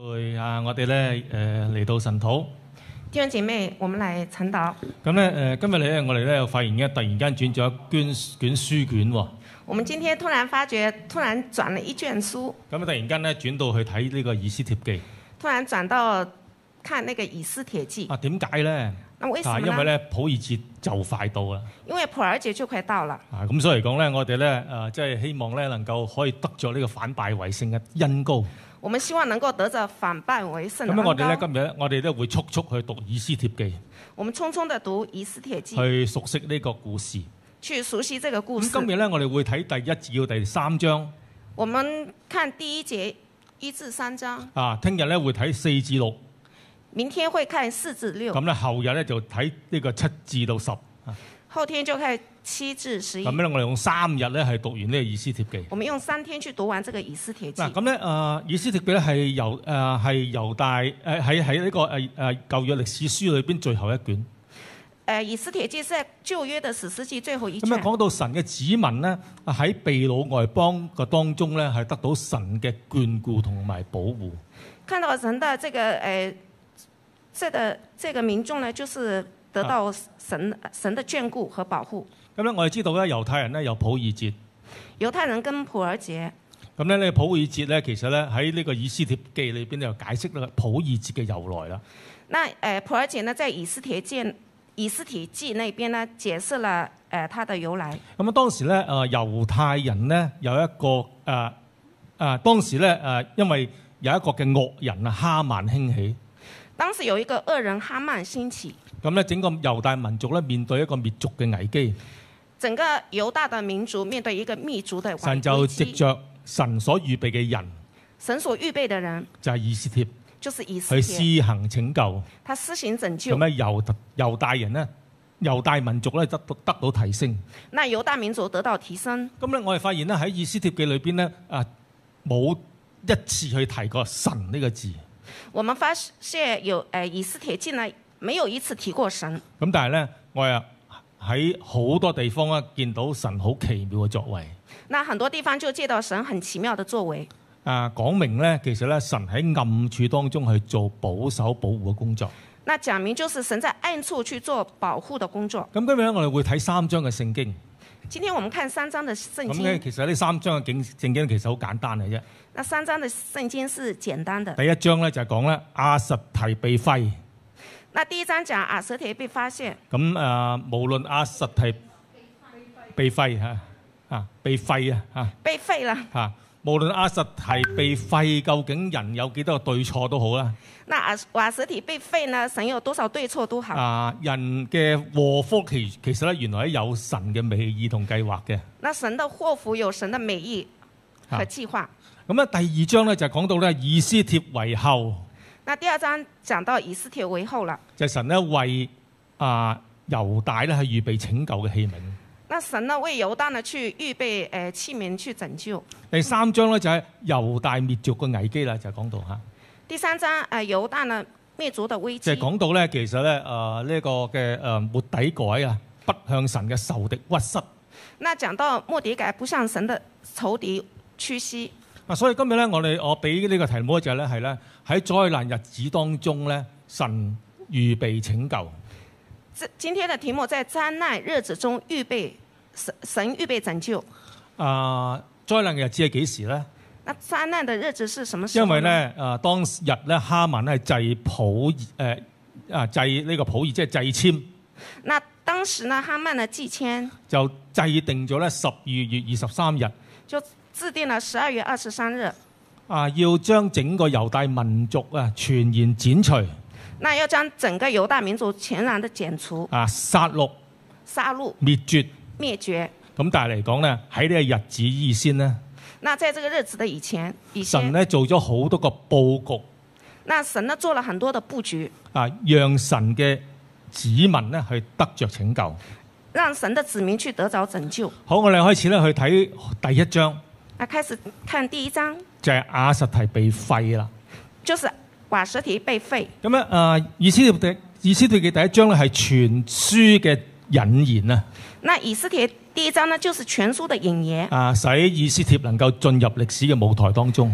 我哋咧嚟到神土。 弟兄姐妹，我們來晨禱。 咁咧今日咧我哋咧又發現突然間轉咗一卷書卷喎。 我們今天突然發覺，突然轉了一卷書。 咁突然間咧轉到去睇呢個以斯帖記。 突然轉到看那個以斯帖記。 點解咧？ 那為什麼呢？ 因為咧普珥節就快到啦。 因為普珥節就快到了。 咁所以嚟講咧，我哋咧即係希望咧能夠可以得著呢個反敗為勝嘅恩膏。 我們希望能夠得着反敗為勝的恩膏。 咁我哋咧今日我哋都會速速去讀以斯帖記。 我們匆匆地讀以斯帖記。 去熟悉呢個故事。 去熟悉這個故事。 咁今日咧我哋會睇第1至到第3章。 我們看第一節1至3章。 聽日咧會睇4至6。 明天會看4至6。 咁咧後日咧就睇呢個7至到10。 後天就看7至11。 咁咧我哋用3日咧係讀完呢個以斯帖記。 我們用3天去讀完這個以斯帖記。 咁咧以斯帖記咧係猶大喺呢個舊約歷史書裏邊最後一卷。 以斯帖記是在舊約的史詩記最後一卷。 咁講到神嘅子民呢，喺被擄外邦嘅當中咧係得到神嘅眷顧同埋保護。 看到神的這個民眾呢，就是得到神的眷顧和保護。 咁咧我哋知道咧猶太人咧有普珥節。 猶太人跟普珥節。咁咧呢普珥節咧其實咧喺呢個以斯帖記裏邊就解釋啦普珥節嘅由來啦。 那普珥節呢，在以斯帖記那邊呢，解釋了它的由來。 咁當時咧猶太人呢有一個當時咧因為有一個嘅惡人哈曼興起。 當時有一個惡人哈曼興起。 咁咧整個猶大民族咧面對一個滅族嘅危機。 整個猶大的民族面對一個滅族的危機。 神就藉着神所預備嘅人。 神所預備的人。就係以斯帖。 就是以斯帖。 去施行拯救。 他施行拯救。 咁咧猶大人呢，猶大民族咧得到提升。 那猶大民族得到提升。 咁咧我哋發現咧喺以斯帖記裏邊咧冇一次去提過神呢個字。 我們發現以斯帖記呢，沒有一次提過神。 咁但係咧，我又喺好多地方咧見到神好奇妙嘅作為。 那很多地方就見到神很奇妙的作為。 講明咧，其實咧神喺暗處當中去做保守保護嘅工作。 那講明就是神在暗處去做保護的工作。 咁今日咧，我哋會睇3章嘅聖經。 今天我們看3章的聖經。 咁其實呢3章嘅聖經其實好簡單嘅啫。 那3章的聖經是簡單的。 第1章咧就係講咧亞實提被廢。 那第1章講亞實提被發現。 咁無論亞實提被廢被廢被廢了。 無論亞實提被廢，究竟人有幾多個對錯都好啦。 那亞實提被廢呢？神有多少對錯都好。 人嘅禍福其實咧原來係有神嘅美意同計劃嘅。 那神的禍福有神的美意和計劃。 咁第2章咧就講到咧以斯帖為後。 那第2章講到以斯帖為後啦。就神咧為猶大咧係預備拯救嘅器皿。 那神呢為猶大呢去預備器皿去拯救。 第3章咧就係猶大滅族嘅危機啦，就講到嚇。 第3章猶大呢滅族的危機。就講到咧，其實咧呢個嘅末底改啊，不向神嘅仇敵屈膝。 那講到末底改不向神的仇敵屈膝。 所以今日咧，我俾呢個題目就係咧係咧喺災難日子當中咧，神預備拯救。 今天的題目在災難日子中預備神預備拯救。 災難嘅日子係幾時咧？ 那災難的日子是什麼時候？ 因為咧當日咧哈曼咧祭普祭呢個普珥，即係祭籤。 那當時呢哈曼呢祭籤就制定咗咧12月23日。 就制定了12月23日。 要將整個猶大民族全然剪除。 那要將整個猶大民族全然的剪除。 殺戮。滅絕。咁但係嚟講咧，喺呢個日子以先呢， 那在這個日子的以前， 神咧做咗好多個佈局。 那神呢做了很多的佈局。 讓神嘅子民呢去得着拯救。 讓神的子民去得着拯救。好， 我哋開始咧去睇第1章。 開始看第1章。就係亞實提被廢啦。 就是亞實提被廢。咁咧以斯帖嘅第1章咧係全書嘅引言啊。 那以斯帖第1章呢，就是全書的引言。 使以斯帖能夠進入歷史嘅舞台當中。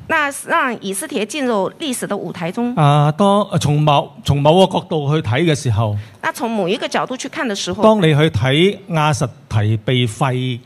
那讓以斯帖進入歷史的舞台中。 從某個角度去睇嘅時候， 那從某一個角度去看的時候， 當你去睇亞實提被廢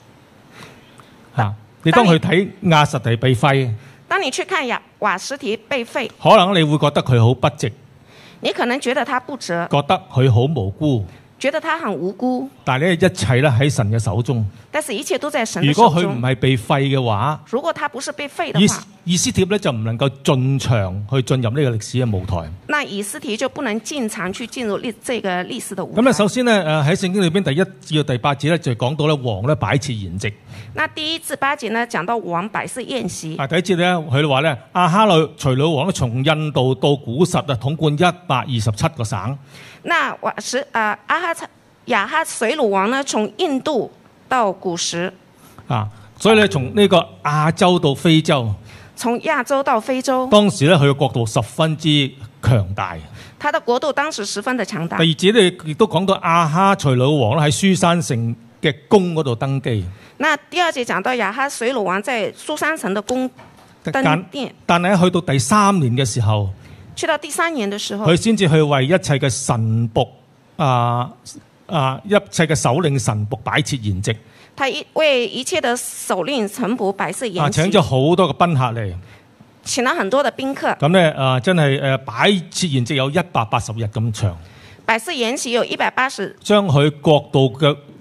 你當去睇亞實提被廢， 當你去看瓦實提被廢， 可能你會覺得佢好不值， 你可能覺得他不值， 覺得佢好無辜， 覺得他很無辜。 但係呢一切咧喺神嘅手中。 但是一切都在神的如手中。 果佢唔係被廢嘅話， 如果他不是被廢的話， 以斯帖咧就唔能夠進場去進入呢個歷史嘅舞台。 那以斯帖就不能進場去進入這個歷史的舞台。 咁咧，首先咧喺聖經裏邊第1至到第8節咧就講到咧王咧擺設筵席。 那第1至8節呢講到王擺設宴席。 第一節咧佢話咧亞哈隨魯王咧從印度到古實統管127個省。 那亞哈隨魯王呢從印度到古實。 所以咧從呢個亞洲到非洲， 從亞洲到非洲， 當時咧佢嘅國度十分之強大。 他的國度當時十分的強大。 第2節咧亦都講到亞哈隨魯王喺書珊城嘅宮嗰度登基。 那第2節講到亞哈隨魯王在書珊城的宮登殿。 但係去到第3年嘅時候， 去到第3年嘅時候， 佢先至去為一切嘅臣僕一切嘅首領臣僕擺設筵席。 他為一切的首領臣僕擺設筵席。 請咗好多嘅賓客嚟， 請了很多的賓客。咁咧真係擺設筵席有180日咁長。 擺設筵席有180。將佢國度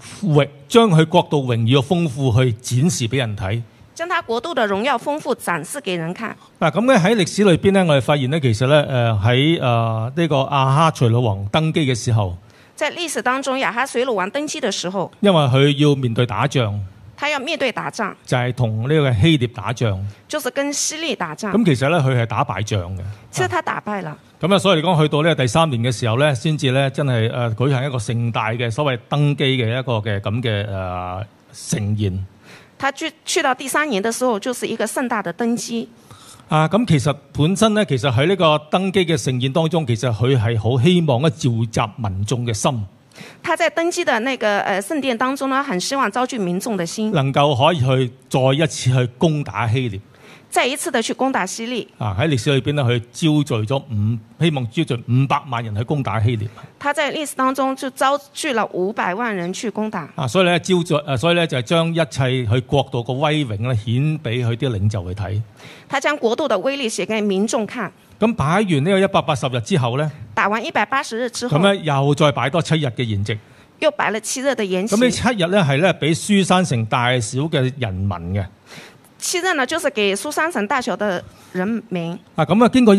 榮耀豐富去展示俾人睇。 將他國度的榮耀豐富展示給人看。 咁咧喺歷史裏邊咧，我哋發現咧，其實咧喺呢個亞哈隨魯王登基嘅時候。 在歷史當中，亞哈隨魯王登基的時候， 因為佢要面對打仗， 他要面對打仗， 就係同呢個希臘打仗， 就是跟希臘打仗。 咁其實咧佢係打敗仗嘅， 其實他打敗了。 咁所以嚟講，去到呢個第3年嘅時候咧，先至咧真係舉行一個盛大嘅所謂登基嘅一個嘅咁嘅盛宴。 他去到第3年嘅時候，就是一個盛大的登基。 咁其實本身咧，其實喺呢個登基嘅盛宴當中，其實佢係好希望咧召集民眾嘅心。 他在登基的那個聖殿當中呢，很希望召集民眾的心， 能夠可以去再一次去攻打希臘。 再一次的去攻打希臘。 喺歷史裏邊呢，佢招聚咗希望招聚500萬人去攻打希臘。 他在歷史當中就招聚了500萬人去攻打。 所以咧就係將一切佢國度嘅威榮咧顯俾佢啲領袖去睇。 他將國度的威力寫給民眾看。 咁擺完呢個180日之後咧， 打完180日之後， 咁咧又再擺多7日嘅筵席。 又擺了7日的筵席。 咁呢7日咧係咧俾書珊城大小嘅人民嘅。 7日呢，就是給書珊城大小的人民。 咁經過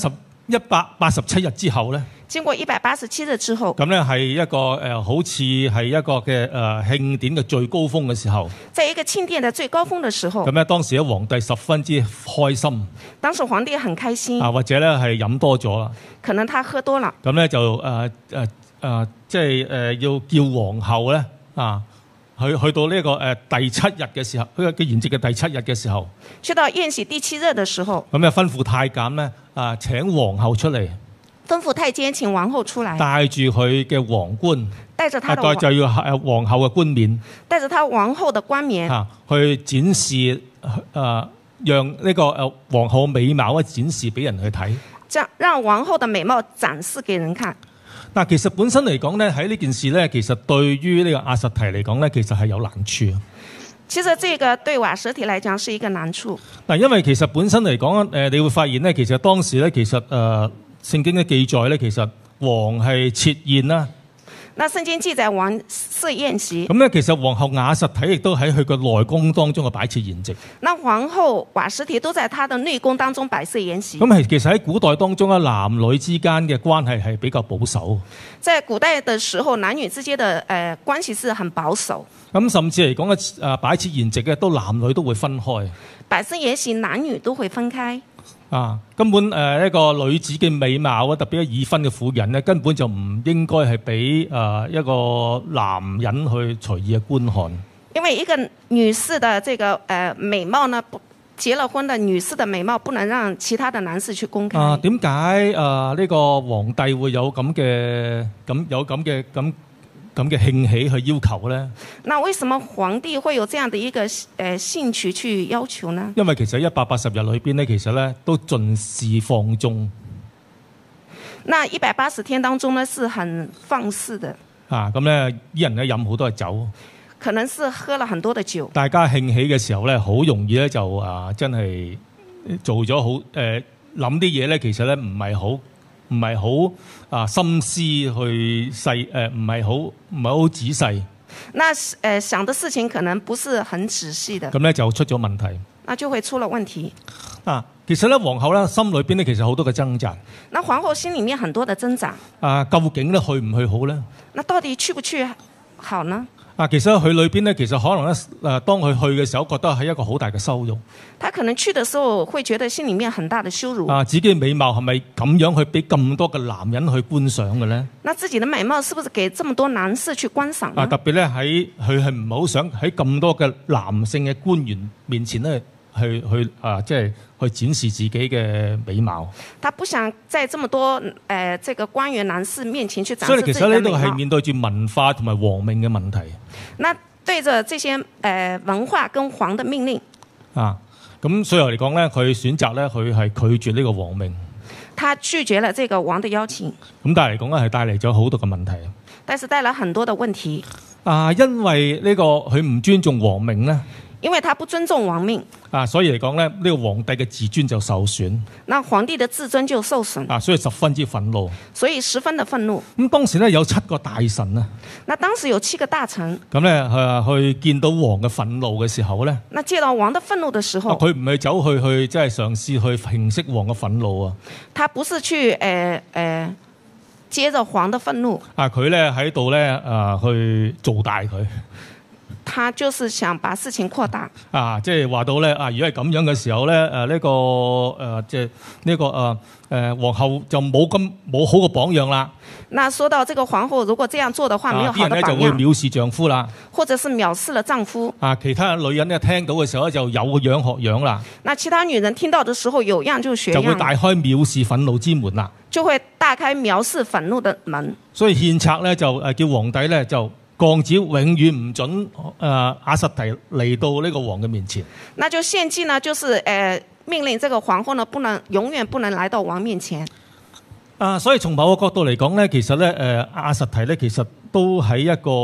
187日之後咧， 經過187日之後， 咁咧係一個好似係一個嘅慶典嘅最高峰嘅時候。 在一個慶典的最高峰的時候， 咁咧當時咧皇帝十分之開心。 當時皇帝很開心。 或者咧係飲多咗啦。 可能他喝多了。 咁咧就即係要叫皇后咧去到呢個第7日嘅時候，佢嘅筵席嘅第7日嘅時候， 去到宴席第7日嘅時候， 咁吩咐太監咧請皇後出嚟， 吩咐太監請皇后出嚟， 帶住佢嘅皇冠， 帶着他的就要皇后嘅冠冕， 帶着他皇后的冠冕， 去展示讓呢個皇后美貌展示俾人去睇， 這樣讓皇后的美貌展示給人看。 但其實本身嚟講咧，喺呢件事咧，其實對於呢個亞實提嚟講咧，其實係有難處。 其實這個對瓦實提來講是一個難處。 因為其實本身嚟講，你會發現咧，其實當時咧，其實聖經嘅記載咧，其實王係設宴啦。 那聖經記載王設宴席。 咁咧，其實皇后瓦實提亦都喺佢個內宮當中嘅擺設筵席。 那皇后瓦實提都在他的內宮當中擺設筵席。 咁其實喺古代當中咧，男女之間嘅關係係比較保守。 在古代的時候，男女之間的關係是很保守。 咁甚至嚟講嘅擺設筵席嘅，都男女都會分開。 擺設筵席，男女都會分開。 根本一個女子嘅美貌啊，特別係已婚嘅婦人咧，根本就唔應該係俾一個男人去隨意嘅觀看。 因為一個女士的這個美貌呢，結了婚的女士的美貌不能讓其他的男士去公開。點解呢個皇帝會有咁嘅咁嘅興起去要求咧？ 那為什麼皇帝會有這樣的一個興趣去要求呢？ 因為其實180日裏邊咧，其實咧都盡是放縱。 那180天當中呢，是很放肆的。 咁咧啲人咧飲好多嘅酒， 可能是喝了很多的酒。 大家興起嘅時候咧，好容易咧就真係做咗好諗啲嘢咧，其實咧唔係好心思去細唔係好仔細。 那想的事情可能不是很仔細的。 咁咧就出咗問題。 那就會出了問題。 其實咧皇后咧心裏邊咧其實好多嘅掙扎。 那皇后心裡面很多的掙扎。 究竟咧去唔去好咧？ 那到底去不去好呢？ 其實佢裏邊咧，其實可能咧當佢去嘅時候，覺得係一個好大嘅羞辱。 他可能去的時候會覺得心裡面很大的羞辱。 自己嘅美貌係咪咁樣去俾咁多嘅男人去觀賞嘅咧？ 那自己的美貌是不是給這麼多男士去觀賞呢？ 特別咧喺佢係唔好想喺咁多嘅男性嘅官員面前咧，即係去展示自己嘅美貌。 他不想在這麼多這個官員男士面前去展示自己的美貌。 所以其實呢度係面對住文化同埋皇命嘅問題。 那對着這些文化跟皇的命令。 咁所以嚟講咧，佢選擇咧，佢係拒絕呢個皇命。 他拒絕了這個王的邀請。 咁但係嚟講咧，係帶嚟咗好多嘅問題。 但是帶來很多的問題。 因為呢個佢唔尊重皇命咧。 因為他不尊重王命， 所以嚟講咧，呢個皇帝嘅自尊就受損。 那皇帝的自尊就受損。 所以十分之憤怒。 所以十分的憤怒。 咁當時咧有7個大臣啊。 那當時有7個大臣。 咁咧去見到王嘅憤怒嘅時候咧。 那見到王的憤怒的時候。 佢唔係走去即係嘗試去平息王嘅憤怒啊。 他不是去接着王的憤怒。 佢咧喺度咧去做大佢。 他就是想把事情擴大。 即係話到咧如果係咁樣嘅時候咧，即係呢個皇后就冇好嘅榜樣啦。 那說到這個皇后，如果這樣做的話，沒有好的榜樣。 啲人咧就會藐視丈夫啦， 或者是藐視了丈夫。 其他女人咧聽到嘅時候咧就有樣學樣啦。 那其他女人聽到的時候有樣就學樣， 就會大開藐視憤怒之門啦。 就會大開藐視憤怒的門。 所以獻策咧就叫皇帝咧就降旨，永遠唔准瓦實提嚟到呢個王嘅面前。那就獻祭呢，就是命令這個皇后呢，永遠不能來到王面前。 所以從某個角度嚟講咧，其實咧瓦實提咧其實都喺一個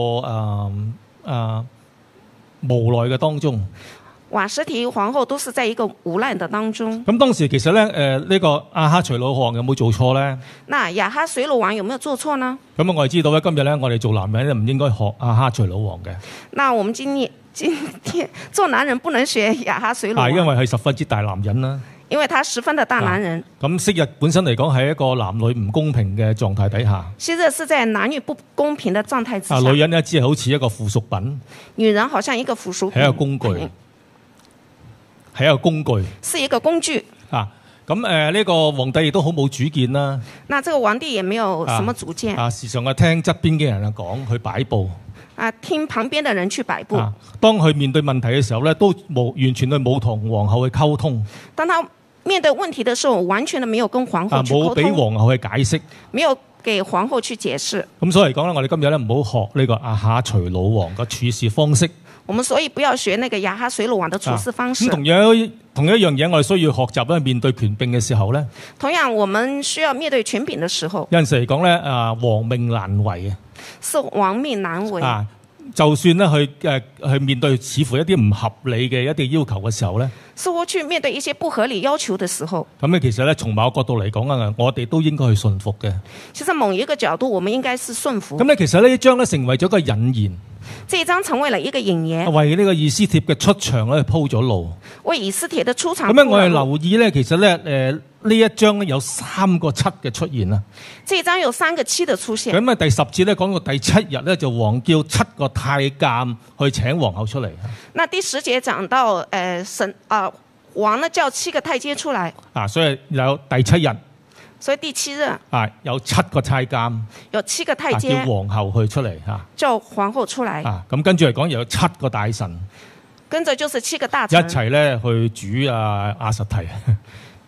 無奈嘅當中。 瓦實提皇后都是在一個無奈的當中。 咁當時其實咧呢個亞哈隨魯王有冇做錯咧？ 那亞哈隨魯王有沒有做錯呢？ 咁我哋知道咧，今日咧我哋做男人咧唔應該學亞哈隨魯王嘅。 那我們今天做男人不能學亞哈隨魯王。 因為係十分之大男人啦。 因為他十分的大男人。 咁昔日本身嚟講係一個男女唔公平嘅狀態底下。 昔日是在男女不公平的狀態之下。 女人呢只係好似一個附屬品。 女人好像一個附屬品。 係一個工具。係一個工具。 是一個工具。 咁呢個皇帝亦都好冇主見啦。 那這個皇帝也沒有什麼主見。 時常聽側邊嘅人講去擺佈。 聽旁邊的人去擺佈。 當佢面對問題嘅時候咧，都完全冇同皇后去溝通。 當他面對問題的時候，完全的沒有跟皇后去溝通。 冇俾皇后去解釋。 沒有給皇后去解釋。咁所以嚟講咧，我哋今日咧唔好學呢個亞哈隨魯王嘅處事方式。 我們所以不要學那個亞哈隨魯王的處事方式。 同一樣嘢，我哋需要學習咧，面對權柄嘅時候咧。 同樣，我們需要面對權柄嘅時候。 有陣時嚟講咧，王命難為嘅。 是王命難為。 就算咧去面對似乎一啲唔合理嘅一啲要求嘅時候咧。 似乎去面對一些不合理要求嘅時候。 咁咧，其實咧，從某個角度嚟講啊，我哋都應該去順服嘅。 其實某一個角度，我們應該是順服。 咁咧，其實呢一章咧成為咗個引言。 這一章成為了一個引言， 為呢個以斯帖嘅出場咧鋪咗路。 為以斯帖的出場。 咁樣我哋留意咧，其實咧呢一章咧有3個7嘅出現啦。 這一章有3個7的出現。 咁啊第10節咧講到第7日咧就王叫7個太監去請皇后出嚟。 那第10節講到王呢叫7個太監出來。 所以有第7日。 所以第7日有7個太監， 有7個太監叫皇后去出嚟叫皇后出來。 咁跟住嚟講又有7個大臣， 跟着就是7個大臣一齊咧去煮瓦實提。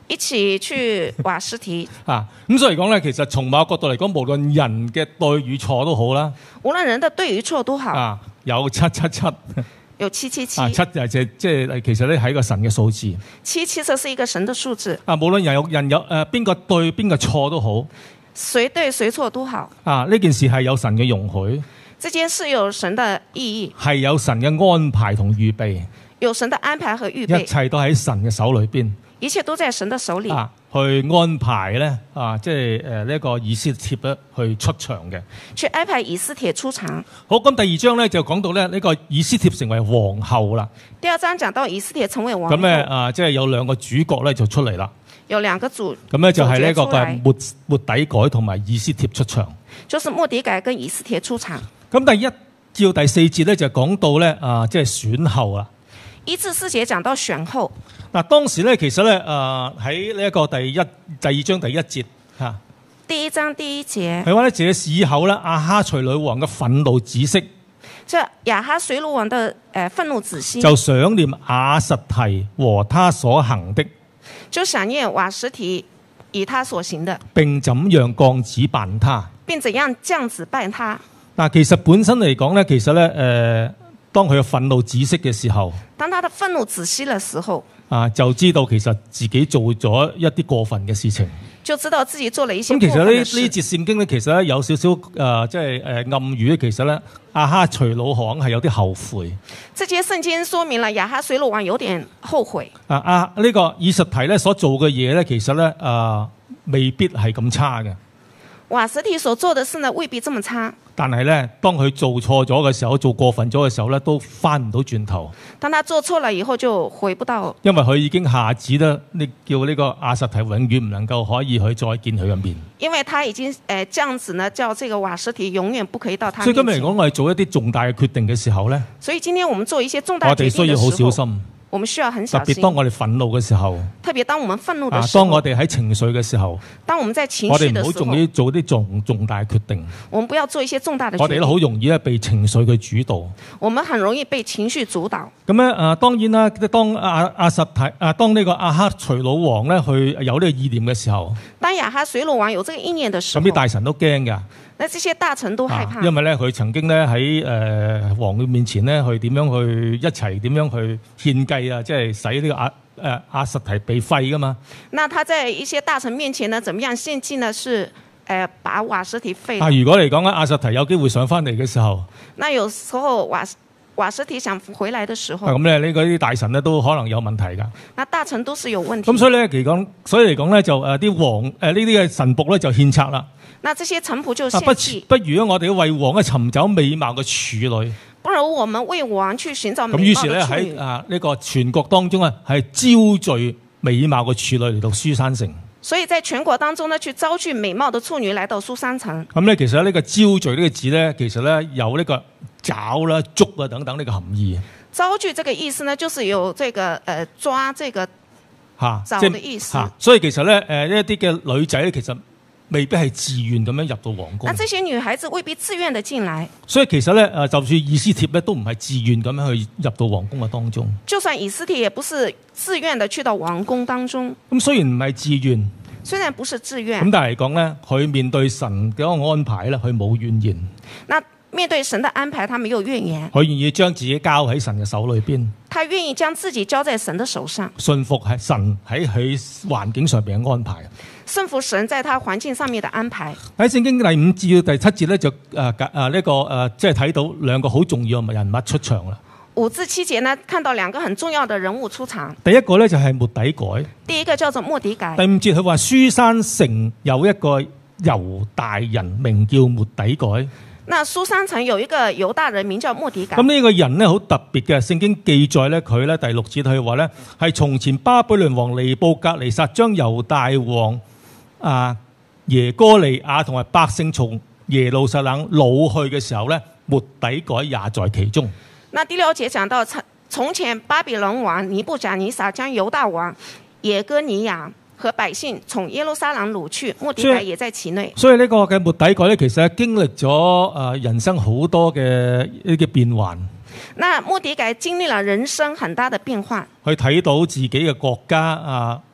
一起去瓦實提。 咁所以嚟講咧，其實從某個角度嚟講，無論人嘅對與錯都好啦。 無論人的對與錯都好。 有777。 有777。 7就係即係其實咧係一個神嘅數字。 7其實是一個神的數字。 無論人有邊個對邊個錯都好。 誰對誰錯都好。 呢件事係有神嘅容許。 這件事有神的意義。係有神嘅安排同預備。 有神的安排和預備。 一切都喺神嘅手裏邊。 一切都在神的手裏。 去安排咧即係呢個以斯帖咧去出場嘅。 去安排以斯帖出場。好， 咁第2章咧就講到咧呢個以斯帖成為皇后啦。 第2章講到以斯帖成為皇后。 咁咧即係有2個主角咧就出嚟啦。 有2個主。 咁咧就係呢個嘅末底改同埋以斯帖出場。 就是末底改跟以斯帖出場。咁第1至到第4節咧就講到咧即係選後啦。 1至4節講到選後。 當時咧其實咧喺呢一個第2章第1節嚇。 第1章第1節。 係話咧，這事以後咧，亞哈隨魯王嘅憤怒止息。 這亞哈隨魯王的憤怒止息。 就想念瓦實提和他所行的。 就想念瓦實提以他所行的。 並怎樣降旨辦他。 並怎樣降旨辦他。 其實本身嚟講咧，其實咧當佢嘅憤怒止息嘅時候。 當他的憤怒止息嘅時候。 就知道其實自己做咗一啲過分嘅事情， 就知道自己做了一些過分嘅事。咁其實呢節聖經咧，其實咧有少少即係暗語咧，其實咧亞哈隨魯王係有啲後悔。 這節聖經說明了亞哈隨魯王有點後悔。 呢個以實提咧所做嘅嘢咧，其實咧未必係咁差嘅。 瓦實提所做的事呢，未必這麼差。 但係咧，當佢做錯咗嘅時候，做過分咗嘅時候咧，都翻唔到轉頭。當他做錯了以後，就回不到。 因為佢已經下旨咧，叫呢個亞實提永遠唔能夠可以去再見佢嘅面。 因為他已經降旨呢，叫這個瓦實提永遠不可以到他面前。 所以今日嚟講，我哋做一啲重大嘅決定嘅時候咧， 所以今天我們做一些重大決定嘅時候， 我哋需要好小心。 我們需要很小心。 特別當我哋憤怒嘅時候， 特別當我們憤怒的時候， 當我哋喺情緒嘅時候， 當我們在情緒的時候， 我哋唔好做啲重大決定。 我們不要做一些重大的決定。 我哋都好容易咧被情緒嘅主導。 我們很容易被情緒主導。 咁咧當然啦，當當呢個亞哈隨魯王咧去有呢個意念嘅時候， 當亞哈隨魯王有這個意念的時候， 咁啲大臣都驚㗎。 那這些大臣都害怕， 因為咧佢曾經咧喺王嘅面前咧去點樣去一齊點樣去獻計啊，即係使呢個亞實提被廢噶嘛。 那他在一些大臣面前呢，怎麼樣獻計呢？是把瓦實提廢。 如果嚟講亞實提有機會上翻嚟嘅時候， 那有時候瓦實提想回來的時候， 咁咧呢啲大臣咧都可能有問題噶。 那大臣都是有問題。 咁所以咧嚟講咧就啲王呢啲嘅臣僕咧就獻策啦。 那這些臣僕就獻計。 不如我哋為王咧尋找美貌嘅處女。 不如我們為王去尋找美貌嘅處女。 咁於是咧喺呢個全國當中啊，係招聚美貌嘅處女嚟到書珊城。 所以在全國當中呢，去招聚美貌的處女來到書珊城。 咁咧，其實呢個招聚呢個字咧，其實咧有呢個抓啦、捉啊等等呢個含義。 招聚這個意思呢，就是有這個抓這個找的意思。 所以其實咧呢一啲嘅女仔咧，其實未必係自願咁樣入到皇宮。 那這些女孩子未必自願的進來。 所以其實咧就算以斯帖咧，都唔係自願咁樣去入到皇宮嘅當中。 就算以斯帖也不是自願的去到皇宮當中。 咁雖然唔係自願， 雖然不是自願， 咁但係嚟講咧，佢面對神嘅一個安排咧，佢冇怨言。 那面對神的安排，他沒有怨言。 佢願意將自己交喺神嘅手裏邊。 他願意將自己交在神的手上。 信服係神喺佢環境上邊嘅安排。 信服神在他環境上面的安排。 喺聖經第5至第7節咧，就即係睇到兩個好重要嘅人物出場啦。 5至7節呢，看到兩個很重要的人物出場。 第一個咧就係末底改。 第一個叫做末底改。 第5節佢話書珊城有一個猶大人名叫末底改。 那書珊城有一個猶大人名叫末底改。 咁呢個人咧好特別嘅，聖經記載咧佢咧第6節佢話咧係從前巴比倫王尼布甲尼撒將猶大王耶哥尼亞同埋百姓從耶路撒冷擄去嘅時候咧，末底改也在其中。 那第6節講到從前巴比倫王尼布甲尼撒將猶大王耶哥尼亞和百姓從耶路撒冷擄去，末底改也在其內。所以呢個嘅末底改咧，其實經歷咗人生好多嘅呢啲變幻。 那末底改經歷了人生很大的變幻。 佢睇到自己嘅國家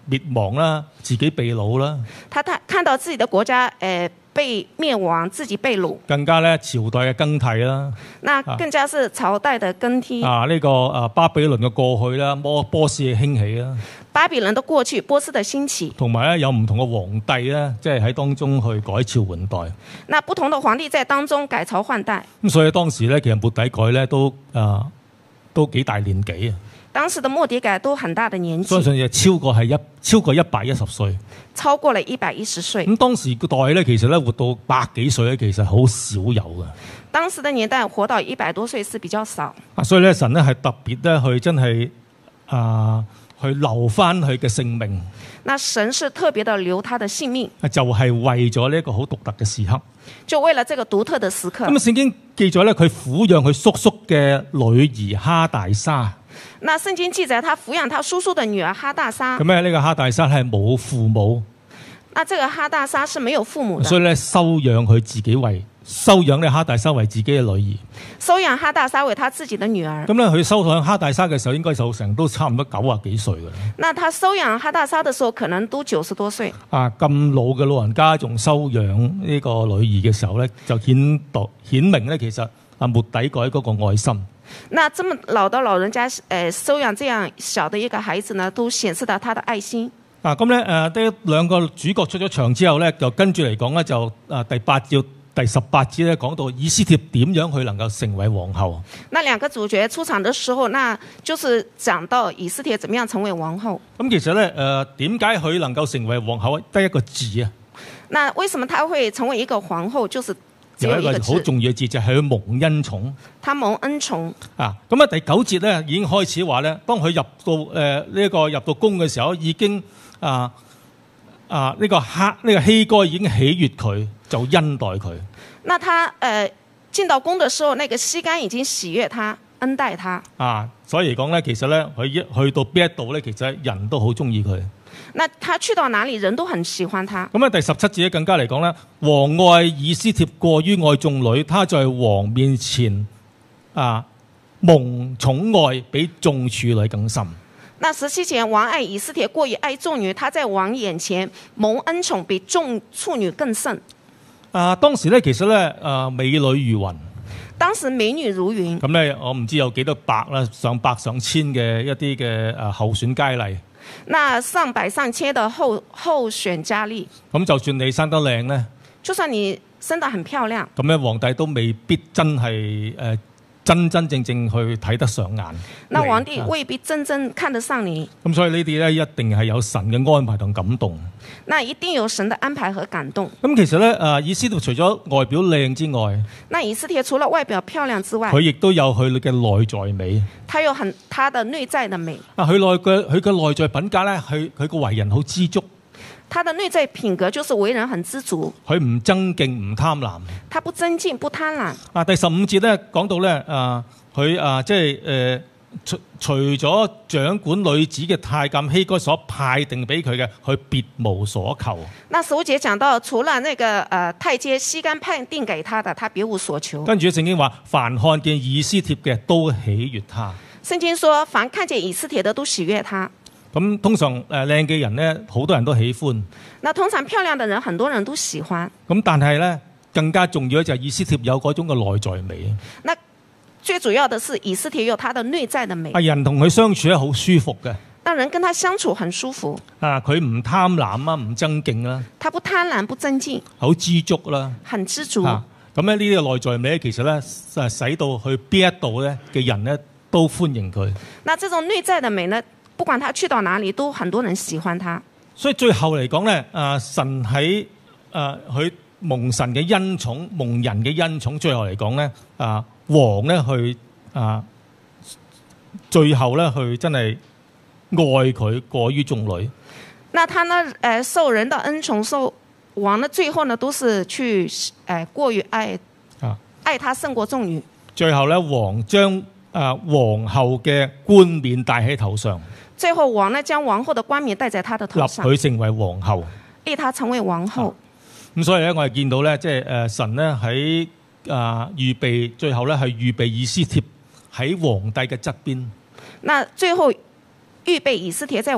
滅亡啦，自己被擄啦， 他看到自己的國家被滅亡，自己被擄， 更加咧朝代嘅更替啦。 那更加是朝代的更替。 呢個巴比倫嘅過去啦，波斯嘅興起啦， 巴比倫的過去，波斯的興起， 同埋咧有唔同嘅皇帝咧，即係喺當中去改朝換代。 那不同的皇帝在當中改朝換代。 咁所以當時咧，其實末底改咧都幾大年紀啊。 當時的末底改都很大的年紀， 相信超過110歲， 超過了110歲。 咁當時個代咧，其實咧活到100幾歲咧，其實好少有嘅。 當時的年代活到100多歲是比較少。 所以咧神咧係特別咧去真係去留翻佢嘅性命。 那神是特別的留他的性命， 就係為咗呢一個好獨特嘅時刻。 就為了這個獨特的時刻。 咁聖經記載咧，佢撫養佢叔叔嘅女兒哈大沙。 那聖經記載他撫養他叔叔的女兒哈大沙。 咁呢個哈大沙係冇父母。 那這個哈大沙是沒有父母的。 所以咧收養呢哈大沙為自己嘅女兒。 收養哈大沙為他自己的女兒。 咁咧佢收養哈大沙嘅時候，應該就成都差唔多90幾歲㗎啦。 那他收養哈大沙的時候，可能都90多歲。 咁老嘅老人家仲收養呢個女兒嘅時候咧，就顯明咧其實末底改嗰個愛心。 那這麼老的老人家收養這樣小的一個孩子呢，都顯示到他的愛心。 咁咧呢兩個主角出咗場之後咧，就跟住嚟講咧就第8至第18節咧講到以斯帖點樣去能夠成為皇后。那兩個主角出場的時候，那就是講到以斯帖怎麼樣成為王後。 咁其實咧點解佢能夠成為皇后得一個字啊？ 那為什麼他會成為一個皇後？就是有一個好重要嘅字，就係佢蒙恩寵。 他蒙恩寵。 咁第9節咧已經開始話咧，當佢入到入到宮嘅時候，已經呢個希該已經喜悅佢，就恩待佢。 那他進到宮的時候，那個希該已經喜悅他，恩待他。 所以嚟講咧，其實咧佢一去到邊一度咧，其實人都好中意佢。 那他去到哪裏，人都很喜歡他。 咁第17節咧更加嚟講咧，王愛以斯帖過於愛眾女，他在王面前蒙寵愛比眾處女更深。 那17節，王愛以斯帖過於愛眾女，他在王眼前蒙恩寵比眾處女更甚。 當時咧其實咧美女如雲。 當時美女如雲。咁咧我唔知有幾多百啦，上百上千嘅一啲嘅候選佳麗。 那上百上千的候選佳麗。咁就算你生得靚咧， 就算你生得很漂亮， 咁咧皇帝都未必真係真正去睇得上眼。 那皇帝未必真正看得上你。 咁所以呢啲咧一定係有神嘅安排同感動。 那一定有神的安排和感動。 咁其實咧以斯帖除咗外表靚之外， 那以斯帖除了外表漂亮之外， 佢亦都有佢嘅內在美。 他有他的內在的美。 佢嘅內在品格咧，佢個為人好知足。 他的內在品格就是為人很知足。 佢唔爭競唔貪婪。 他不爭競不貪婪。 第15節咧講到咧佢即係除咗掌管女子嘅太監希該所派定俾佢嘅，佢別無所求。 那15節講到，除了那個太監希該派定給他的，他別無所求。 跟住聖經話，凡看見以斯帖嘅都喜悅他。 聖經說，凡看見以斯帖的都喜悅他。 咁通常靚嘅人咧，好多人都喜歡。 那通常漂亮的人，很多人都喜歡。 咁但係咧，更加重要嘅就係以斯帖有嗰種嘅內在美。 那最主要的是以斯帖有他的內在的美。 人同佢相處咧好舒服嘅。 讓人跟他相處很舒服。 佢唔貪婪啊，唔爭競啦。 他不貪婪不爭競。 好知足啦。 很知足。 咁咧呢個內在美其實咧使到去邊一度咧嘅人咧都歡迎佢。 那這種內在的美呢？不管他去到哪裡，都很多人喜歡他。 所以最後嚟講咧，神喺佢蒙神嘅恩寵，蒙人嘅恩寵，最後嚟講咧，王咧去最後咧去真係愛佢過於眾女。 那他呢？受人的恩寵，受王呢？最後呢，都是去過於愛他勝過眾女。 最後咧，王將皇后嘅冠冕戴喺頭上。 最後王呢，將王后的冠冕戴在他的頭上， 立佢成為皇后， 立他成為王后。 咁所以咧，我哋見到咧，即係神咧喺預備，最後咧係預備以斯帖喺皇帝嘅側邊。 那最後預備以斯帖在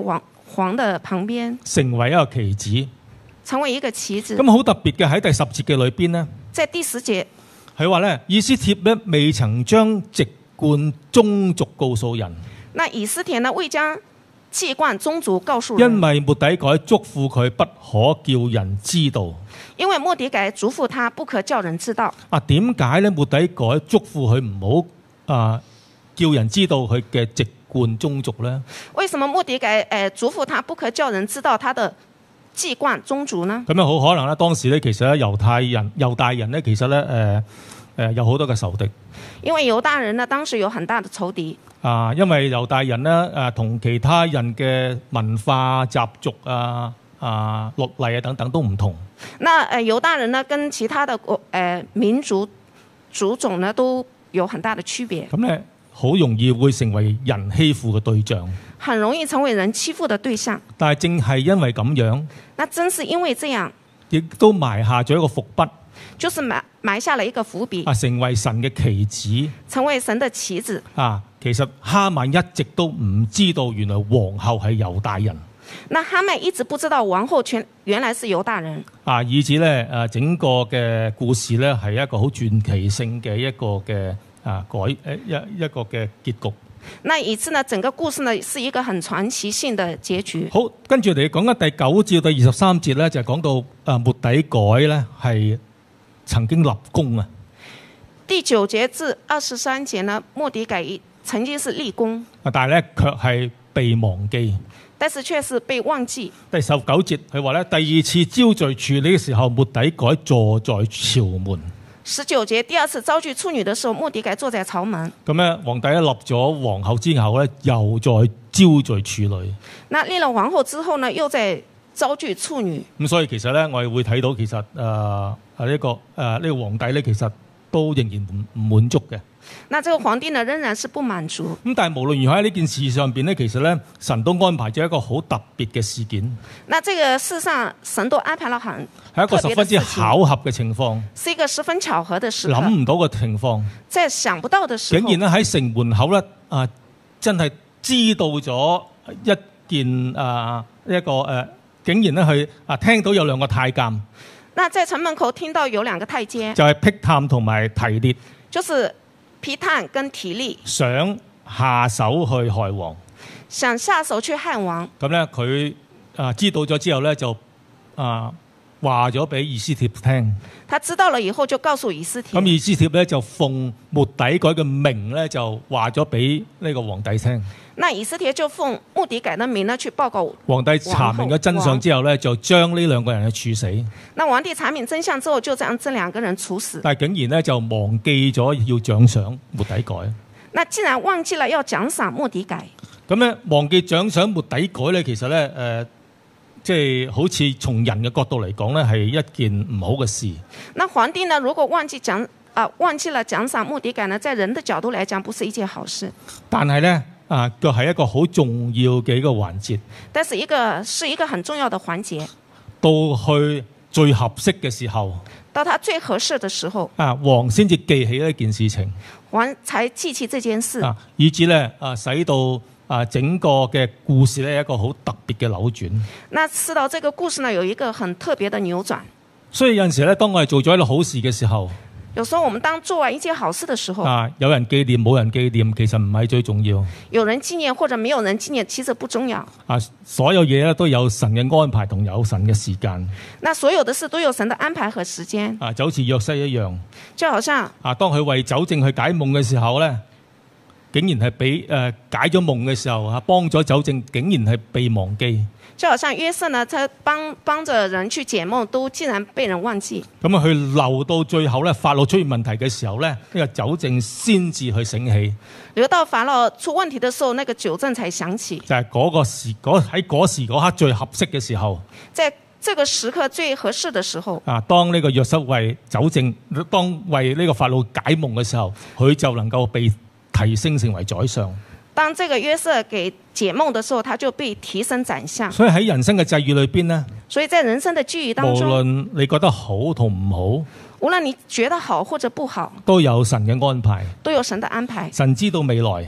王的旁邊， 成為一個棋子。 成為一個棋子。 咁好特別嘅喺第10節嘅裏邊呢， 在第10節， 佢話咧，以斯帖咧未曾將籍貫宗族告訴人， 那以斯帖呢未將籍貫宗族告訴人， 因為末底改囑咐佢不可叫人知道。 因為末底改囑咐他不可叫人知道。 點解咧末底改囑咐佢唔好叫人知道佢嘅籍貫宗族咧？ 為什麼末底改囑咐他不可叫人知道他的籍貫宗族呢？ 咁好可能咧，當時咧其實咧猶大人咧其實咧有好多嘅仇敵。 因為猶大人呢當時有很大的仇敵。 因為猶大人咧同其他人嘅文化習俗律例等等都唔同。 那猶大人呢跟其他的民族族種呢都有很大的區別。 咁咧好容易會成為人欺負嘅對象。 很容易成為人欺負的對象。 但係正係因為咁樣， 那正是因為這樣， 亦都埋下咗一個伏筆， 就是埋下了一個伏筆， 成為神嘅棋子， 成為神的棋子。 其實哈曼一直都唔知道原來皇后係猶大人。 那哈曼一直不知道王後原來是猶大人。 以至咧整個嘅故事咧係一個好傳奇性嘅一個嘅一個嘅結局。 那以次呢，整個故事呢是一個很傳奇性的結局。 好，跟住嚟講緊第9至到第23節咧，就係講到末底改咧係曾經立功啊。 第9節至23節呢，末底改曾經是立功， 但係咧卻係被忘記。 但是卻是被忘記。 第19節佢話咧，第2次招聚處理嘅時候，末底改坐在朝門。 19節第2次招聚處女的時候，末底改坐在朝門。 咁咧，皇帝立咗皇后之後咧，又再招聚處女。 那立了皇后之後呢，又在招聚處女。 咁所以其實咧，我哋會睇到其實呢個皇帝咧，其實都仍然唔滿足嘅。 那這個皇帝呢，仍然是不滿足。 咁但係無論如何喺呢件事上邊咧，其實咧神都安排咗一個好特別嘅事件。 那這個事上神都安排了很係一個十分之巧合嘅情況， 是一個十分巧合的時刻， 諗唔到嘅情況， 在想不到的時候， 竟然咧喺城門口咧真係知道咗一件竟然咧去聽到有2個太監。 那在城門口聽到有2個太監， 就係辟探同埋提列， 就是辟探跟提利， 想下手去害王， 想下手去害王。 咁咧佢知道咗之後咧就話咗俾以斯帖聽。 他知道了以後就告訴以斯帖。 咁以斯帖咧就奉末底改嘅名咧就話咗俾呢個皇帝聽。 那以斯帖就奉末底改的名呢去報告皇帝查明咗真相之後咧，就將呢2個人去處死。 那皇帝查明真相之後，就將這2個人處死。 但係竟然咧就忘記咗要獎賞末底改。 那既然忘記了要獎賞末底改， 咁咧忘記獎賞末底改咧，其實咧即係好似從人嘅角度嚟講咧，係一件唔好嘅事。 那皇帝呢，如果忘記了獎賞末底改呢，在人的角度來講，不是一件好事。 但係咧佢係一個好重要嘅一個環節。 但是是一個很重要的環節。 到去最合適嘅時候， 到他最合適的時候， 王先至記起一件事情， 王才記起這件事， 以至咧使到整個嘅故事咧一個好特別嘅扭轉。 那使到這個故事呢有一個很特別的扭轉。 所以有陣時咧，當我哋做咗一個好事嘅時候， 有時候我們當做完一件好事的時候， 有人紀念冇人紀念，其實唔係最重要。有人紀念或者沒有人紀念，其實不重要。 所有嘢咧都有神嘅安排同有神嘅時間。 那所有的事都有神的安排和時間。 就好似約瑟一樣， 就好像當佢為酒政去解夢嘅時候咧，竟然係俾解咗夢嘅時候幫咗酒政，竟然係被忘記。 就好像約瑟呢，他幫着人去解夢，都竟然被人忘記。 咁佢留到最後咧，法老出現問題嘅時候咧，呢個酒政先至去醒起。 留到法老出問題的時候，那個酒政才想起。就係喺嗰時嗰刻最合適嘅時候。 在這個時刻最合適的時候。 當呢個約瑟為酒政，當為呢個法老解夢嘅時候，佢就能夠被提升成為宰相。 當這個約瑟給解夢的時候，他就被提升宰相。 所以喺人生嘅際遇裏邊呢， 所以在人生的際遇當中， 無論你覺得好同唔好， 無論你覺得好或者不好， 都有神嘅安排。 都有神的安排。 神知道未來，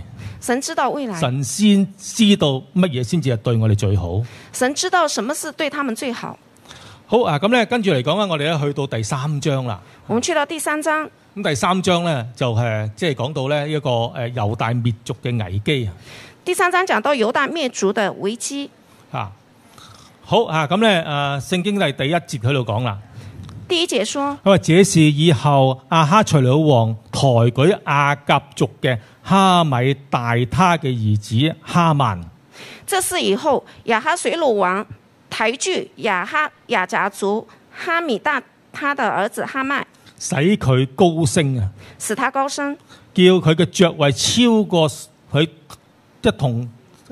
神知道未來， 神先知道乜嘢先至係對我哋最好。 神知道什麼是對他們最好。 好啊，咁咧跟住嚟講咧，我哋咧去到第3章啦。 我們去到第3章， 咁第3章咧就係即係講到咧一個猶大滅族嘅危機。 第3章講到猶大滅族的危機。 啊，好啊，咁咧聖經第1節喺度講啦。 第1節說， 佢話這是以後亞哈隨魯王抬舉亞甲族嘅哈米大他嘅兒子哈曼。 這是以後亞哈隨魯王抬舉亞甲族哈米大他的兒子哈曼， 使佢高升啊， 使他高升， 叫佢嘅爵位超過佢一同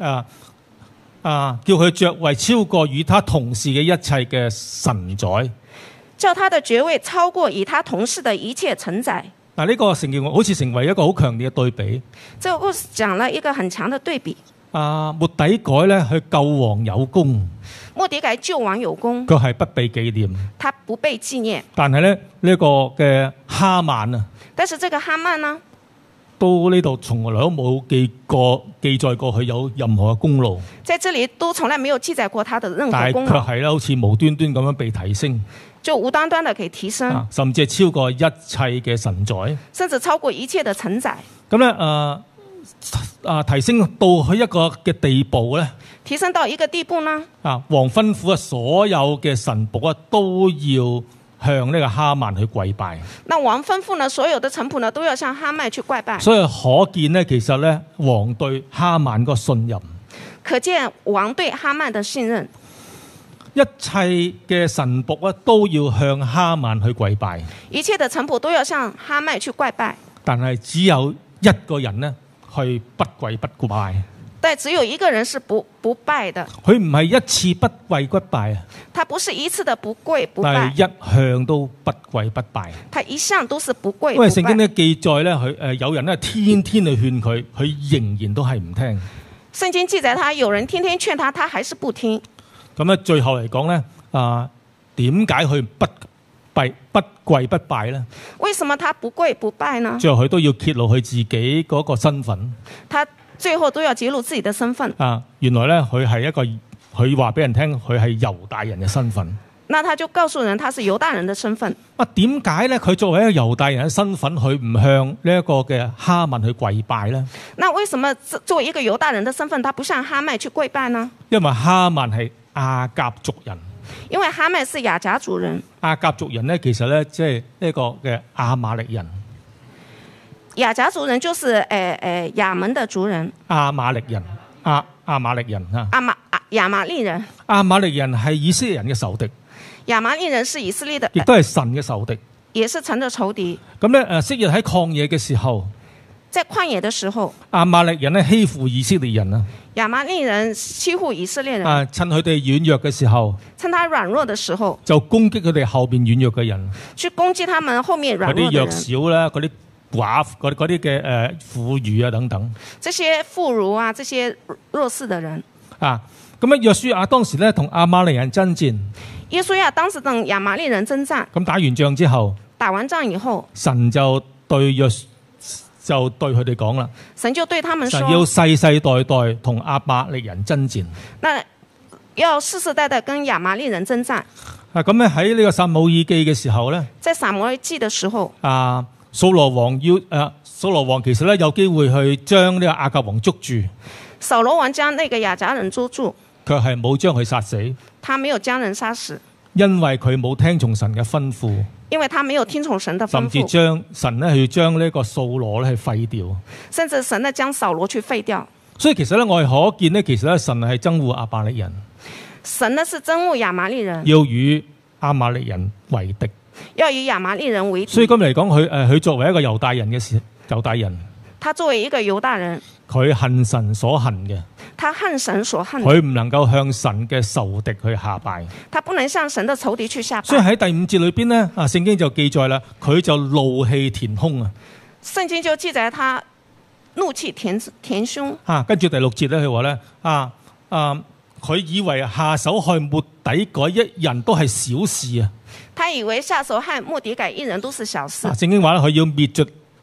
叫佢爵位超過與他同事嘅一切嘅臣宰。 叫他的爵位超過與他同事的一切臣宰。 嗱，呢個成好似成為一個好強烈嘅對比。 這個故事講了一個很強的對比。 末底改咧去救王有功， 末底改救王有功， 佢係不被紀念， 他不被紀念。 但係咧呢個嘅哈曼啊， 但是這個哈曼呢， 到呢度從來都冇記載過佢有任何嘅功勞， 在這裡都從來沒有記載過他的任何功勞， 但係卻係咧好似無端端咁樣被提升， 就無端端的可以提升， 甚至係超過一切嘅臣宰， 甚至超過一切的臣宰。 咁咧提升到去一個嘅地步咧， 提升到一個地步呢？ 王吩咐所有嘅臣僕啊都要向呢個哈曼去跪拜。 那王吩咐呢，所有的臣僕呢都要向哈曼去跪拜。 所以可見呢，其實咧王對哈曼個信任。 可見王對哈曼的信任。 一切嘅臣僕啊都要向哈曼去跪拜。 一切的臣僕都要向哈曼去跪拜。 但係只有一個人呢，去不跪不拜， 但只有一個人是不拜的。 佢唔係一次不跪不拜啊， 他不是一次的不跪不拜， 但係一向都不跪不拜。 他一向都是不跪不拜。 因為聖經咧記載咧，佢有人咧天天去勸佢，佢仍然都係唔聽。 聖經記載他有人天天勸他，他還是不聽。 咁咧最後嚟講咧，點解佢不跪不拜咧？ 為什麼他不跪不拜呢？ 最後佢都要揭露佢自己嗰個身份。 他最後都要揭露自己的身份。 原來咧佢係一個，佢話俾人聽佢係猶大人嘅身份。 那他就告訴人他是猶大人的身份。 點解咧佢作為一個猶大人嘅身份，佢唔向呢一個嘅哈曼去跪拜咧？ 那為什麼作為一個猶大人的身份，他不向哈曼去跪拜呢？ 因為哈曼係亞甲族人。 因為哈曼是亞甲族人。亞甲族人咧，其實咧即係呢個嘅亞瑪力人。 亞甲族人就是亞門的族人。 亞瑪力人，亞瑪力人啊。 亞瑪力人。 亞瑪力人係以色列人嘅仇敵。 亞瑪力人是以色列的， 亦都係神嘅仇敵。 也是神的仇敵。 咁咧昔日喺曠野嘅時候， 在曠野的時候， 亞瑪力人咧欺負以色列人啊。 亞瑪力人欺負以色列人。 趁佢哋軟弱嘅時候， 趁他軟弱的時候， 就攻擊佢哋後邊軟弱嘅人， 去攻擊他們後面軟弱的人。 嗰啲弱小啦，嗰啲寡婦，嗰啲嘅婦孺啊等等。 這些婦孺啊，這些弱勢的人。咁啊，約書亞當時咧同亞瑪力人爭戰。 約書亞當時同亞瑪力人爭戰。 咁打完仗之後， 打完仗以後， 神就對佢哋講啦。 神就對他們說： 神要世世代代同亞瑪力人爭戰。 那要世世代代跟亞瑪力人爭戰。 咁咧喺呢個撒母耳記嘅時候咧， 在撒母耳記嘅時候， 掃羅王其實咧有機會去將呢個亞甲王捉住。 掃羅王將那個亞甲人捉住， 卻係冇將佢殺死。 他沒有將人殺死， 因為佢冇聽從神嘅吩咐。 因為他沒有聽從神的吩咐， 甚至將神咧去將呢個掃羅咧去廢掉， 甚至神咧將掃羅去廢掉。 所以其實咧我哋可見咧，其實咧神係憎惡亞瑪力人， 神呢是憎惡亞瑪力人， 要與亞瑪力人為敵， 要與亞瑪力人為敵。 所以今日嚟講，佢作為一個猶大人嘅猶大人， 他作為一個猶大人， 佢恨神所恨嘅。 他恨神所恨， 佢唔能夠向神嘅仇敵去下拜， 他不能向神的仇敵去下拜。 所以喺第5節裏邊呢，聖經就記載啦，佢就怒氣填胸啊。 聖經就記載他怒氣填胸。 跟住第6節咧，佢話咧，佢以為下手害末底改一人都係小事啊。 他以為下手害末底改一人都是小事。 聖經話咧，佢要滅絕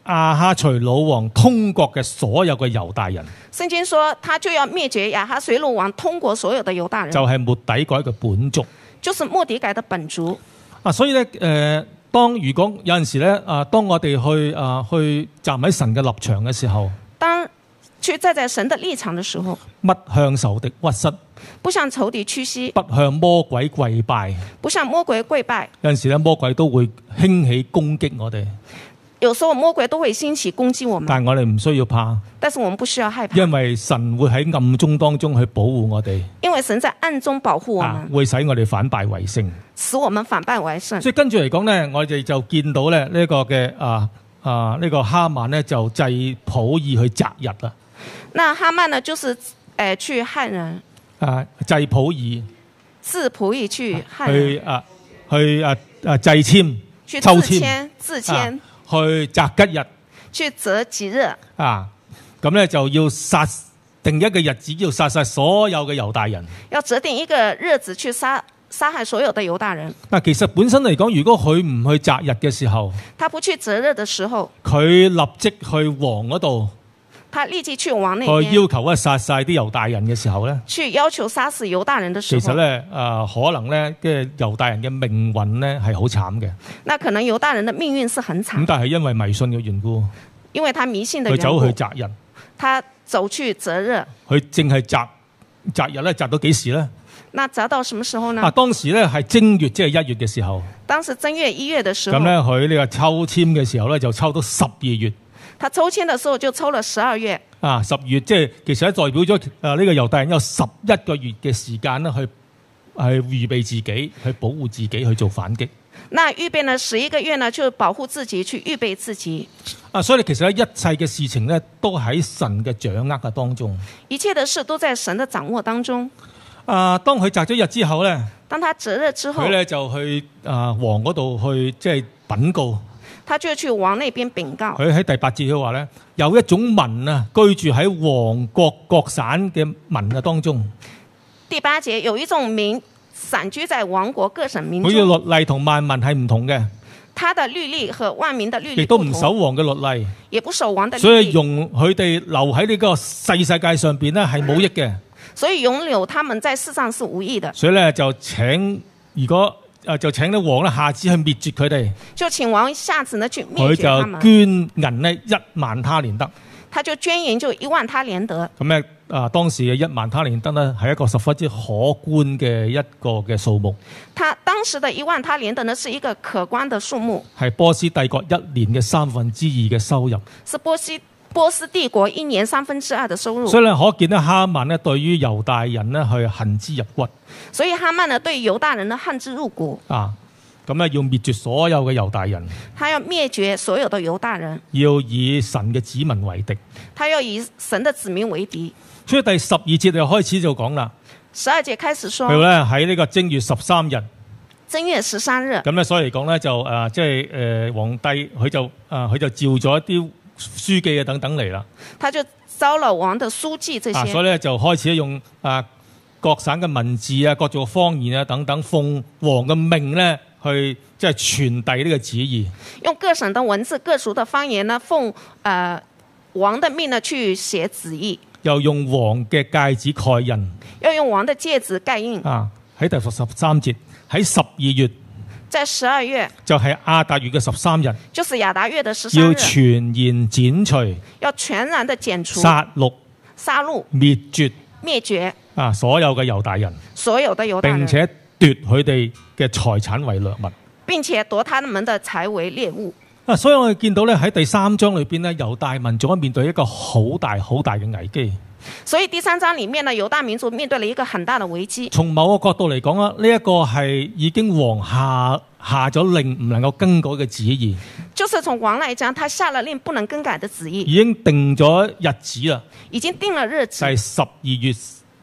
亞哈隨魯王通國嘅所有嘅猶大人， 聖經說，他就要滅絕亞哈隨魯王通國所有的猶大人， 就係末底改嘅本族。 就是末底改的本族。 所以咧，如果有陣時咧，當我哋去站喺神嘅立場嘅時候， 當去站在神的立場的時候， 不向仇敵屈膝， 不向仇敵屈膝， 不向魔鬼跪拜。 不向魔鬼跪拜。 有陣時咧，魔鬼都會興起攻擊我哋， 有時候魔鬼都會興起攻擊我們， 但係我哋唔需要怕， 但是我們不需要害怕， 因為神會喺暗中當中去保護我哋， 因為神在暗中保護我們， 會使我哋反敗為勝， 使我們反敗為勝。 所以跟住嚟講咧，我哋就見到咧呢個嘅呢個哈曼咧就祭普爾去擇日啦。 那哈曼呢，就是去漢人， 祭普爾， 自普爾去漢人， 去祭籤， 去抽自簽， 去擇吉日， 去擇吉日。 咁咧就要殺定一個日子，要殺晒所有嘅猶大人。 要擇定一個日子去殺害所有的猶大人。 嗱，其實本身嚟講，如果佢唔去擇日嘅時候， 他不去擇日的時候， 佢立即去王嗰度， 他立即去王那去邊， 要求殺晒啲猶大人嘅時候咧， 去要求殺死猶大人的時候， 其實咧可能咧嘅猶大人嘅命運咧係好慘嘅。 那可能猶大人的命運是很慘， 咁但係因為迷信嘅緣故， 因為他迷信的緣佢走故， 去擇日， 他走去擇日。 佢淨係擇日咧，擇到幾時咧？ 那擇到什麼時候呢？ 當時咧係正月，即係1月嘅時候。 當時正月1月的時候， 咁咧佢呢個抽籤嘅時候咧，就抽到12月。 他抽籤的時候就抽了12月。 10月即係其實代表咗呢個猶大人有11個月嘅時間咧，去預備自己，去保護自己，去做反擊。 那預備呢11個月呢，就保護自己，去預備自己。 所以其實一切嘅事情咧，都喺神嘅掌握嘅當中。 一切的事都在神的掌握當中。 當佢擇咗日之後咧， 當他擇日之後， 佢咧就去王嗰度去即係稟告。 他就去王那邊稟告。佢喺第8節佢話咧，有一種民居住喺王國各省嘅民嘅當中。 第8節有一種民散居在王國各省民中。 佢嘅律例同萬民係唔同嘅。 他的律例和萬民的律例亦都唔守王嘅律例， 也不守王的律例。 所以容佢哋留喺呢個世界上邊咧係冇益嘅。 所以容留他們在世上是無益的。 所以咧就請啲王咧下旨去滅絕佢哋。 就請王下旨呢去滅絕他們。 佢就捐銀呢1萬他連得。 他就捐銀就1萬他連得。 咁咧當時嘅1萬他連得呢係一個十分之可觀嘅一個嘅數目。 他當時的1萬他連得呢是一個可觀的數目。係波斯帝國1年嘅2/3嘅收入。 是波斯帝國1年2/3的收入。 所以咧可見咧哈曼呢對於猶大人呢去恨之入骨。 所以哈曼呢對猶大人呢恨之入骨。 咁咧要滅絕所有嘅猶大人。 他要滅絕所有的猶大人。 要以神嘅子民為敵。 他要以神的子民為敵。 所以第12節就開始就講啦。 12節開始說。 佢咧喺呢個正月13日。 正月13日。咁咧所以嚟講咧就即係皇帝佢就召咗一啲書記啊等等嚟啦。 他就招了王的書記這些。 所以咧就開始用各省嘅文字啊、各族方言啊等等，奉王嘅命咧去即係傳遞呢個旨意。 用各省的文字、各族的方言呢，奉王的命呢去寫旨意。又用王嘅戒指蓋印。 要用王的戒指蓋印。 喺第13節，喺12月。 在12月。 就係亞達月嘅13日。 就是亞達月的13日。 要全然剪除。 要全然的剪除。 殺戮。滅絕。 滅絕。 所有嘅猶大人。 所有的猶大人。 並且奪佢哋嘅財產為掠物。 並且奪他們的財為獵物。 所以我哋見到咧喺第3章裏邊咧，猶大民族面對一個好大好大嘅危機。 所以第3章裏面呢，猶大民族面對了一個很大的危機。 從某個角度嚟講啊，呢一個係已經王下咗令唔能夠更改嘅旨意。 就是從王來講，他下了令不能更改的旨意。 已經定咗日子啦。 已經定了日子。 就係12月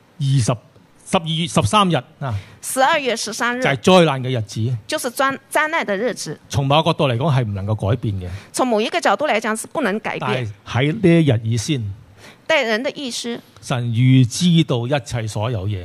13日啊。 12月13日就係災難嘅日子。 就是災難的日子。從某個角度嚟講係唔能夠改變嘅。 從某一個角度嚟講是不能改變。 但係喺呢一日以先。 待人的意思。 神預知道一切所有嘢。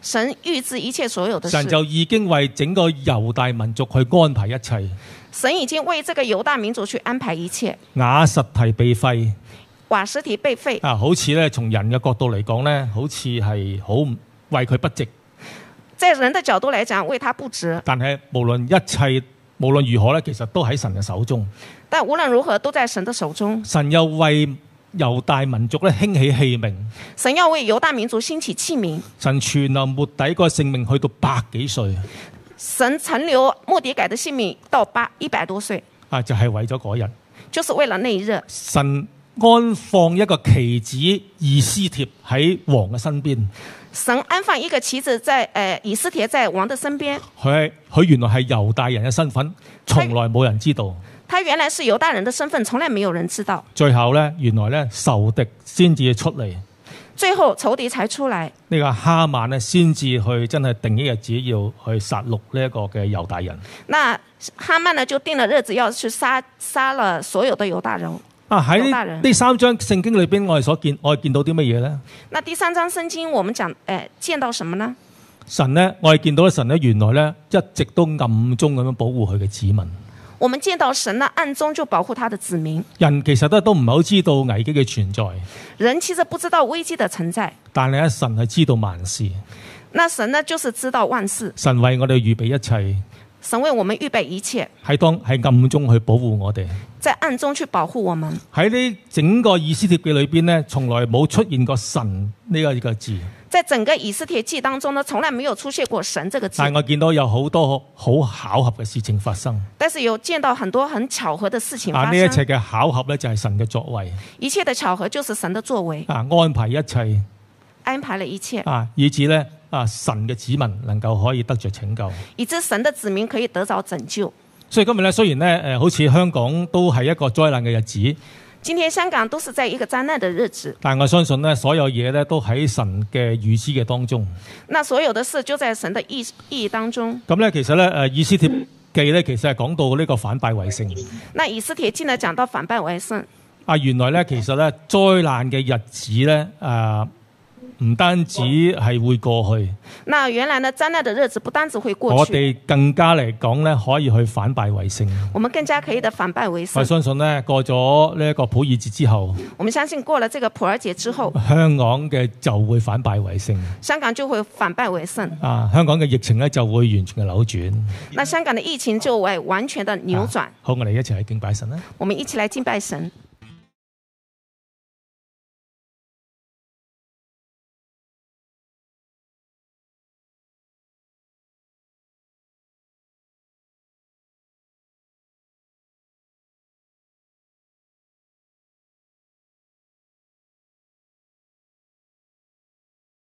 神預知一切所有的事。 神就已經為整個猶大民族去安排一切。 神已經為這個猶大民族去安排一切。 瓦實提被廢， 瓦實提被廢啊，好似咧從人嘅角度嚟講咧，好似係好為佢不值。 在人的角度來講，為他不值。 但係無論一切，無論如何咧，其實都喺神嘅手中。 但無論如何，都在神的手中。 神又為猶大民族咧興起器皿。 神要為猶大民族興起器皿。 神存留末底個性命去到100幾歲。 神存留末底改的性命到100多歲。 啊，就係為咗嗰日， 就是為了那一日。 神安放一個棋子以斯帖喺王嘅身邊。 神安放一個棋子在以斯帖在王的身邊。 佢原來係猶大人嘅身份，從來冇人知道。 他原來是猶大人的身份，從來沒有人知道。 最後咧，原來咧仇敵先至出嚟。 最後仇敵才出來。 呢個哈曼咧先至去真係定一日子要去殺戮呢一個嘅猶大人。 那哈曼呢就定了日子要去殺了所有的猶大人。 啊，喺呢3章聖經裏邊，我哋見到啲乜嘢咧？ 那第3章聖經我們講見到什麼呢？ 神咧，我哋見到神咧，原來咧一直都暗中咁樣保護佢嘅子民。 我們見到神呢暗中就保護他的子民。 人其實都唔係好知道危機嘅存在。 人其實不知道危機的存在。 但係咧，神係知道萬事。 那神呢，就是知道萬事。 神為我哋預備一切。 神為我們預備一切。 喺暗中去保護我哋。 在暗中去保護我們。 喺呢整個以斯帖記裏邊呢，從來冇出現過神呢個字。 在整個以斯帖記當中呢，從來沒有出現過神這個字。 但我見到有好多好巧合嘅事情發生。 但是有見到很多很巧合的事情發生。 呢一切嘅巧合呢，就係神嘅作為。 一切的巧合就是神的作為。 安排一切。 安排了一切。 以致呢神嘅子民能夠可以得着拯救。 以致神的子民可以得着拯救。 所以今日呢，雖然呢好似香港都係一個災難嘅日子。 今天香港都是在一個災難的日子， 但我相信呢，所有嘢呢都喺神嘅預知嘅當中。 那所有的事就在神的意義當中。 咁呢，其實呢，以斯帖記呢，其實係講到呢個反敗為勝。 那以斯帖記呢講到反敗為勝。 原來呢，其實呢，災難嘅日子呢，唔單止係會過去， 那原來呢災難的日子不單止會過去， 我哋更加嚟講呢，可以去反敗為勝。 我們更加可以的反敗為勝。 我相信呢，過咗呢一個普爾節之後， 我們相信過了這個普爾節之後， 香港嘅就會反敗為勝。 香港就會反敗為勝。 香港嘅疫情呢就會完全嘅扭轉。 那香港的疫情就會完全的扭轉。 好，我哋一齊去敬拜神啦。 我們一起來敬拜神。